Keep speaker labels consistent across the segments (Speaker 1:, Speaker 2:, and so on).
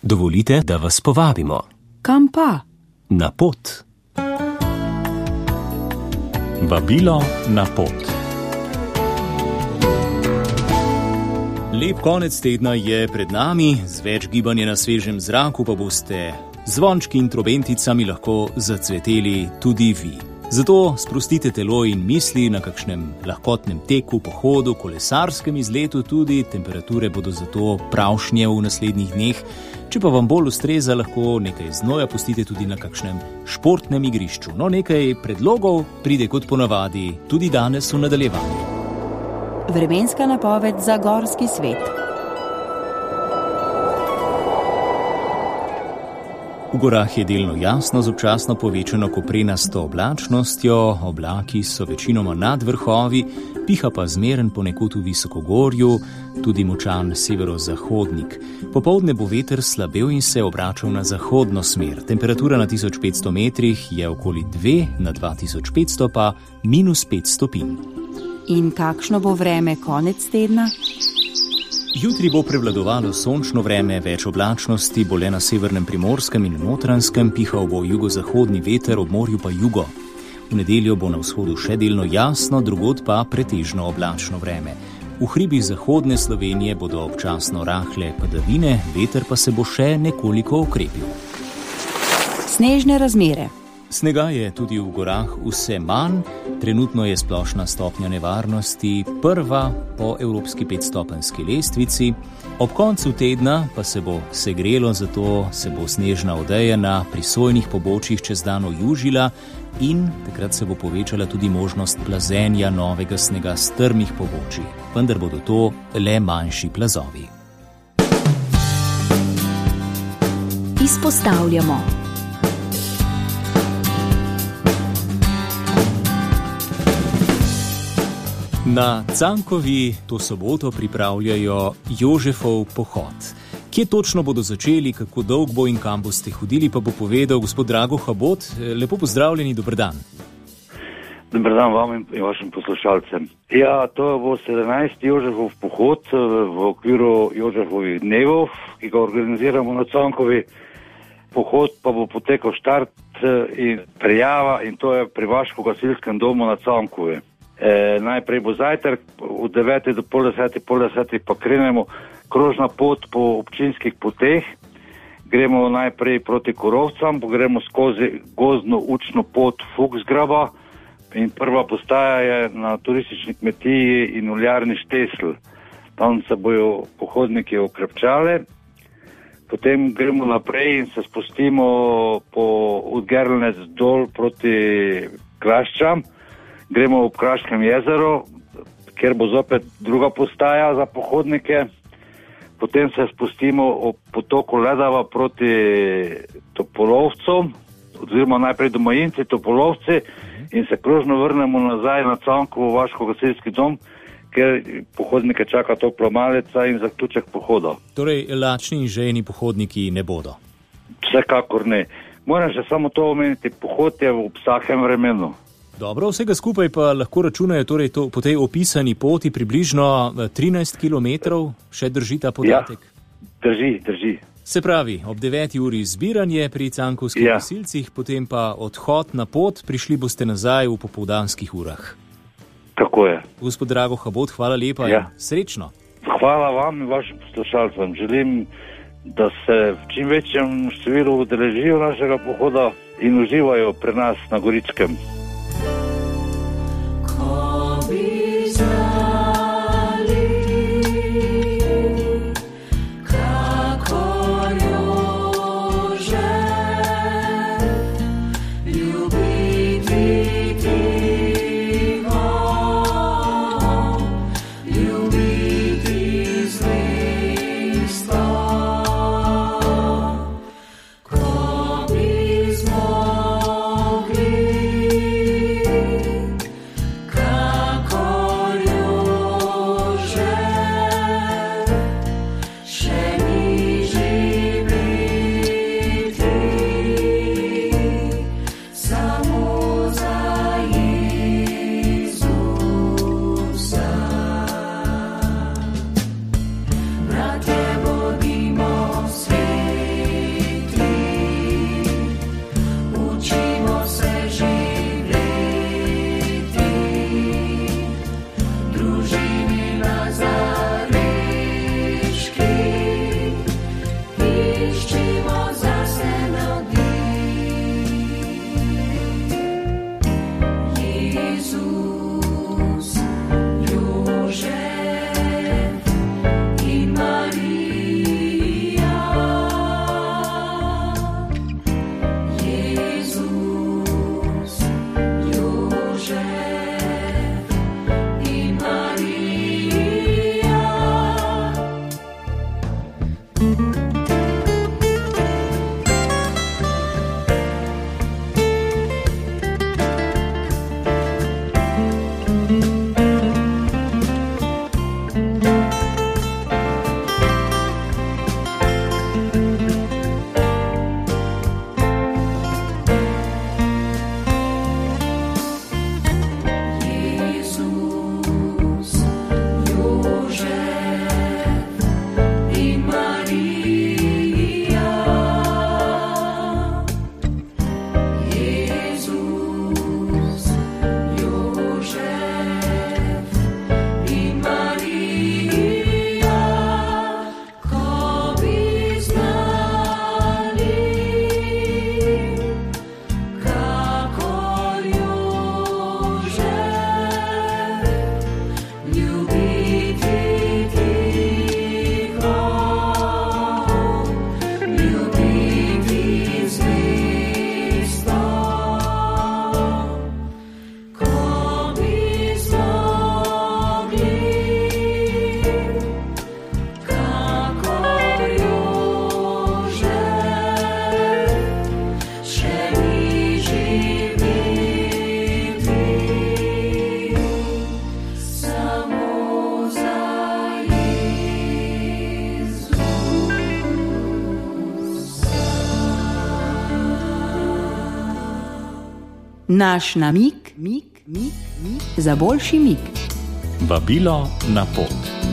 Speaker 1: Dovolite, da vas povabimo.
Speaker 2: Kam pa?
Speaker 1: Na pot. Vabilo na pot. Lep konec tedna je pred nami, z več gibanja na svežem zraku pa boste zvončki in trobenticami lahko zacveteli tudi vi. Zato sprostite telo in misli na kakšnem lahkotnem teku, pohodu, kolesarskem izletu tudi. Temperature bodo zato pravšnje v naslednjih dneh. Če pa vam bolj ustreza, lahko nekaj znoja pustite tudi na kakšnem športnem igrišču. No, nekaj predlogov pride kot ponavadi tudi danes v nadaljevanju.
Speaker 2: Vremenska napoved za gorski svet.
Speaker 1: V gorah je delno jasno z občasno povečano koprenasto oblačnostjo, oblaki so večinoma nad vrhovi, piha pa zmeren ponekod v visokogorju, tudi močan severozahodnik. Popoldne bo veter slabel in se obračal na zahodno smer. Temperatura na 1500 metrih je okoli 2, na 2500 pa -5 stopinj.
Speaker 2: In kakšno bo vreme konec tedna?
Speaker 1: Jutri bo prevladovalo sončno vreme, več oblačnosti bo le na severnem Primorskem in Notranjskem, pihal bo jugozahodni veter, ob morju pa jugo. V nedeljo bo na vzhodu še delno jasno, drugod pa pretežno oblačno vreme. V hribih zahodne Slovenije bodo občasno rahle padavine, veter pa se bo še nekoliko okrepil.
Speaker 2: Snežne razmere.
Speaker 1: Snega je tudi v gorah vse manj, trenutno je splošna stopnja nevarnosti prva po evropski 5-stopenjski lestvici. Ob koncu tedna pa se bo segrelo, zato se bo snežna odeja na prisojnih pobočjih čez dan ojužila in takrat se bo povečala tudi možnost plazenja novega snega s strmih pobočij, vendar bodo to le manjši plazovi.
Speaker 3: Izpostavljamo.
Speaker 1: Na Cankovi to soboto pripravljajo Jožefov pohod. Kje točno bodo začeli, kako dolg bo in kam boste hodili, pa bo povedal gospod Drago Habot. Lepo pozdravljeni, dober dan.
Speaker 4: Dober dan vam in vašim poslušalcem. Ja, to bo 17. Jožefov pohod v okviru Jožefovih dnevov, ki ga organiziramo na Cankovi. Pohod pa bo potekal štart in prijava in to je pri Vaško-gasilskem domu na Cankovi. Najprej bo zajtrk, od 9 do pol 10 pa krenemo krožna pot po občinskih poteh. Gremo najprej proti Korovcam, gremo skozi gozdno učno pot Fuchsgraba in prva postaja je na turistični kmetiji in oljarni Štesl. Tam se bojo pohodniki okrepčali. Potem gremo naprej in se spustimo od Gerlnec dol proti Kraščam. Gremo ob Kraškem jezeru, kjer bo zopet druga postaja za pohodnike. Potem se spustimo ob potoku Ledava proti Topolovcom, oziroma najprej do Majinci, Topolovci in se krožno vrnemo nazaj na Cankovo Vaško-gasilski dom, kjer pohodnike čaka topla malica in zaključek pohoda.
Speaker 1: Torej, lačni in žejni pohodniki ne bodo?
Speaker 4: Vsekakor ne. Moram še samo to omeniti, pohod je v vsakem vremenu.
Speaker 1: Dobro, vsega skupaj pa lahko računajo torej po tej opisani poti približno 13 kilometrov, še drži ta podatek?
Speaker 4: Ja, drži.
Speaker 1: Se pravi, ob 9. uri zbiranje pri cankovskih gasilcih, potem pa odhod na pot, prišli boste nazaj v popoldanskih urah.
Speaker 4: Tako je.
Speaker 1: Gospod Drago Habot, hvala lepa in srečno.
Speaker 4: Hvala vam in vašim poslušalcem. Želim, da se v čim večjem številu udeležijo našega pohoda in uživajo pri nas na Goričkem.
Speaker 2: Naš namig za boljši mig.
Speaker 1: Vabilo na pot.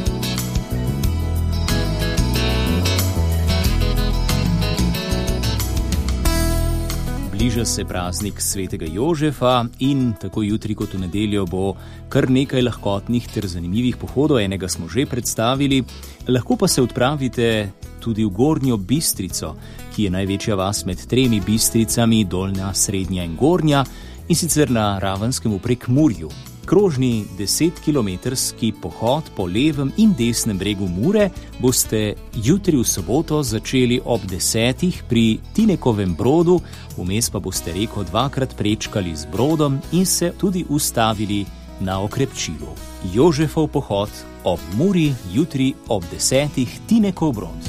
Speaker 1: Bliža se praznik svetega Jožefa in tako jutri kot v nedeljo bo kar nekaj lahkotnih ter zanimivih pohodov, enega smo že predstavili. Lahko pa se odpravite tudi v Gornjo Bistrico, ki je največja vas med 3 Bistricami, Dolnja, Srednja in Gornja, in sicer na Ravenskem v Prekmurju. Krožni 10-kilometrski pohod po levem in desnem bregu Mure boste jutri v soboto začeli ob 10 pri Tinekovem Brodu, vmes pa boste reko 2-krat prečkali z brodom in se tudi ustavili na okrepčilu. Jožefov pohod ob Muri, jutri ob 10 Tinekov Brod.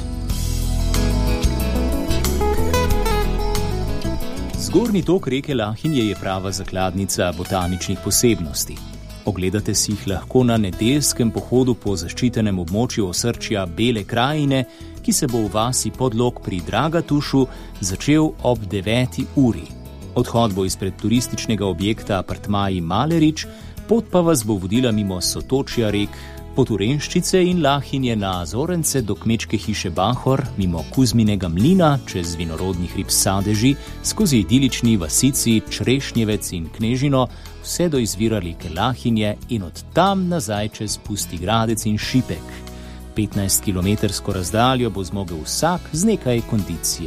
Speaker 1: Zgornji tok reke Lahinje je prava zakladnica botaničnih posebnosti. Ogledate si jih lahko na nedeljskem pohodu po zaščitenem območju osrčja Bele krajine, ki se bo v vasi Podlog pri Dragatušu začel ob 9. uri. Odhod bo izpred turističnega objekta Apartmaji Malerič, pot pa vas bo vodila mimo sotočja rek Poturenščice in Lahinje na Zorence do kmečke hiše Bahor, mimo Kuzminega mlina, čez vinorodni hrib Sadeži, skozi idilični vasici Črešnjevec in Knežino, vse do izvira reke Lahinje in od tam nazaj čez Pusti Gradec in Šipek. 15-kilometrsko razdaljo bo zmogel vsak z nekaj kondicije.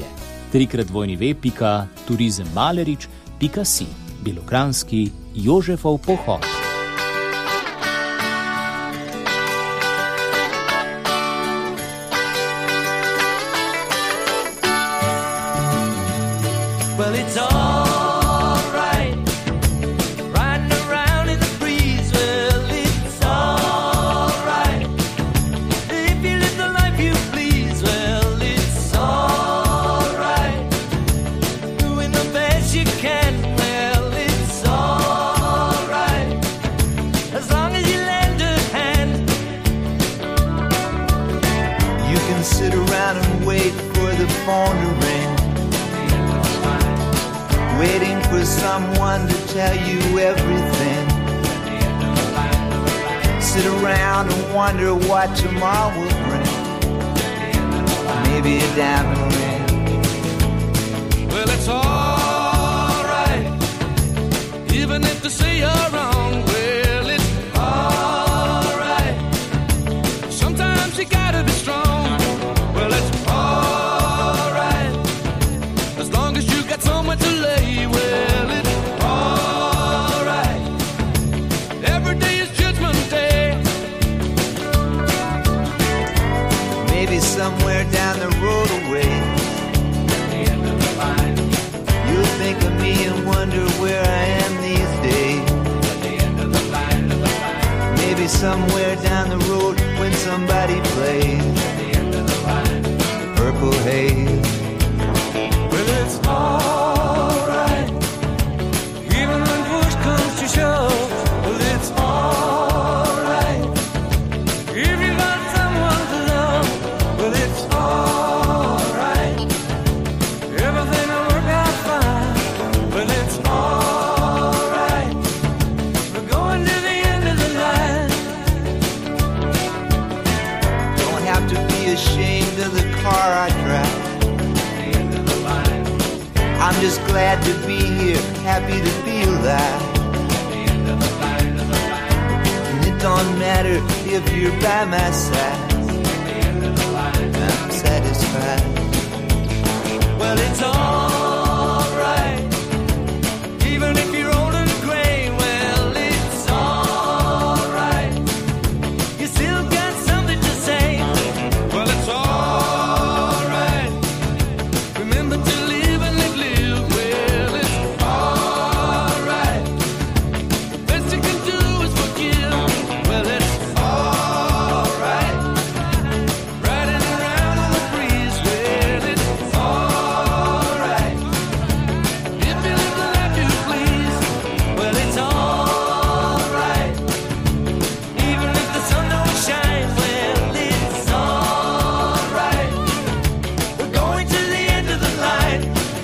Speaker 1: 3x turizemmalerič.si, belokranjski Jožefov pohod.
Speaker 3: Well, it's all right, riding around in the breeze. Well, it's all right, if you live the life you please. Well, it's all right, doing the best you can. Well, it's all right, as long as you lend a hand. You can sit around and wait for the phone to ring, waiting for someone to tell you everything. Sit around and wonder what tomorrow will bring. Maybe a diamond ring. Well, it's all right, even if they say you're wrong. Well, it's all right, sometimes you gotta be strong. Well, it's all right, as long as you got somewhere to lay. Well, it's all right, every day is Judgment Day. Maybe somewhere down the road away, at the end of the line, you'll think of me and wonder where I am these days. At the end of the line, maybe somewhere down the road when somebody plays at the end of the line, Purple Haze. Well, it's all right, even when push comes to shove. Well, it's all right, if you got someone to love. Well, it's all right, everything will work out fine. Well, it's all right, we're going to the end of the line. have to be ashamed of the car I drive. I'm just glad to be here, happy to be alive. And it don't matter if you're by my side, I'm satisfied. Well, it's alright, even if you're old and gray. Well, it's alright, you still got something to say. Well, it's alright, remember to live and live. Well, it's alright, the best you can do is forgive. Well, it's alright, riding around on the breeze. Well, it's alright, if you live the life you please. Well, it's alright, even if the sun don't shine. Well, it's alright, we're going to the end of the line.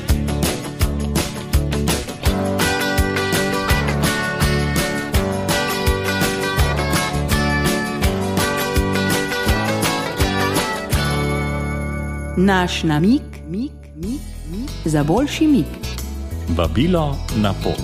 Speaker 2: Naš namig za boljši mig.
Speaker 1: Vabilo na pot.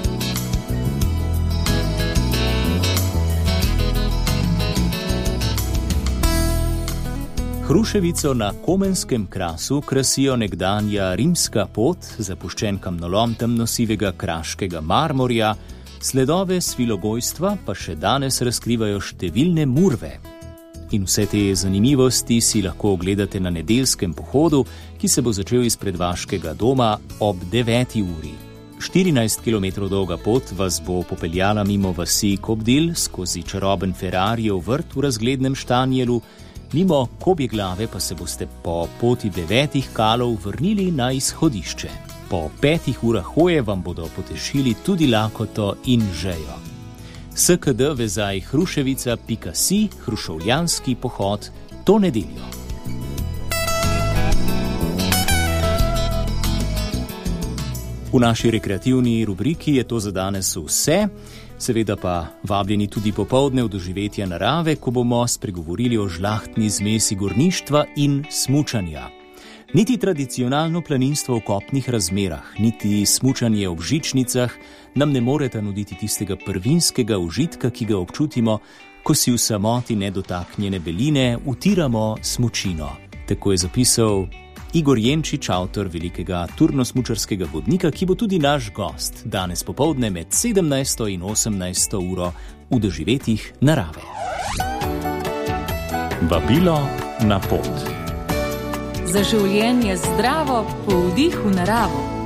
Speaker 1: Hruševico na Komenskem krasu krasijo nekdanja rimska pot, zapuščen kamnolom temnosivega kraškega marmorja, sledove svilogojstva pa še danes razkrivajo številne murve. In vse te zanimivosti si lahko ogledate na nedeljskem pohodu, ki se bo začel izpred vaškega doma ob 9. uri. 14 km dolga pot vas bo popeljala mimo vasi Kobdil, skozi čaroben Ferrarijev vrt v razglednem Štanjelu, mimo Kobjeglave pa se boste po poti 9 kalov vrnili na izhodišče. Po 5 urah hoje vam bodo potešili tudi lakoto in žejo. SKD vezaj hruševica.si, hrušovljanski pohod to nedeljo. V naši rekreativni rubriki je to za danes vse, seveda pa vabljeni tudi popoldne v doživetja narave, ko bomo spregovorili o žlahtni zmesi gorništva in smučanja. Niti tradicionalno planinstvo v kopnih razmerah, niti smučanje ob žičnicah nam ne moreta nuditi tistega prvinskega užitka, ki ga občutimo, ko si v samoti nedotaknjene beline utiramo smučino. Tako je zapisal Igor Jenčič, avtor velikega turnosmučarskega vodnika, ki bo tudi naš gost danes popoldne med 17. in 18. uro v doživetjih narave. Vabilo na pot.
Speaker 2: Za življenje zdravo, po vdihu naravo.